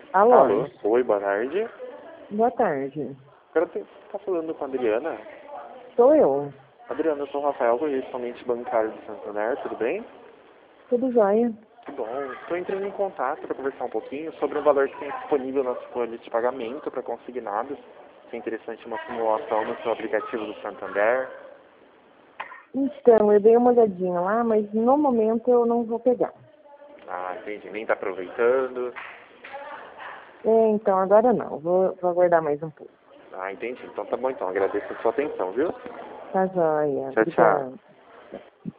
Alô? Alô? Oi, boa tarde. Boa tarde. Quero tá falando com a Adriana. Sou eu. Adriana, eu sou o Rafael, correspondente bancário do Santander, tudo bem? Tudo jóia? Que bom. Estou entrando em contato para conversar um pouquinho sobre o valor que tem disponível na sua folha de pagamento para consignados. Se é interessante uma simulação no seu aplicativo do Santander. Então, eu dei uma olhadinha lá, mas no momento eu não vou pegar. Ah, entendi. Nem está aproveitando. Então, agora não. Vou aguardar mais um pouco. Ah, entendi. Então tá bom então. Agradeço a sua atenção, viu? Tá jóia. Tchau, tchau. Obrigada.